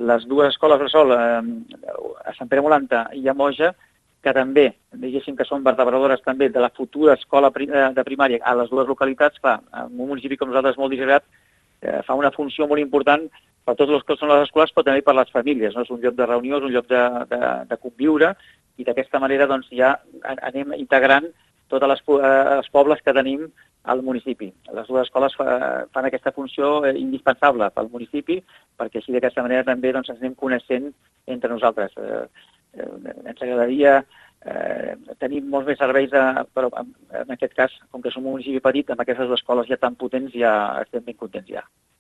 les dues escoles bressol, a Sant Pere Molanta i a Moja, que també, diguéssim que són vertebradores també de la futura escola de primària a les dues localitats, clar, en un municipi com nosaltres molt disgregat, fa una funció molt important per tots els que són les escoles, però també per les famílies. No? És un lloc de reunió, és un lloc de conviure, i d'aquesta manera doncs, ja anem integrant tots els pobles que tenim al municipi. Les dues escoles fan aquesta funció indispensable pel municipi, perquè així d'aquesta manera també doncs, ens anem coneixent entre nosaltres. Ens agradaria tenir molts més serveis, però en aquest cas, com que som un municipi petit, amb aquestes dues escoles ja tan potents ja estem ben contents ja.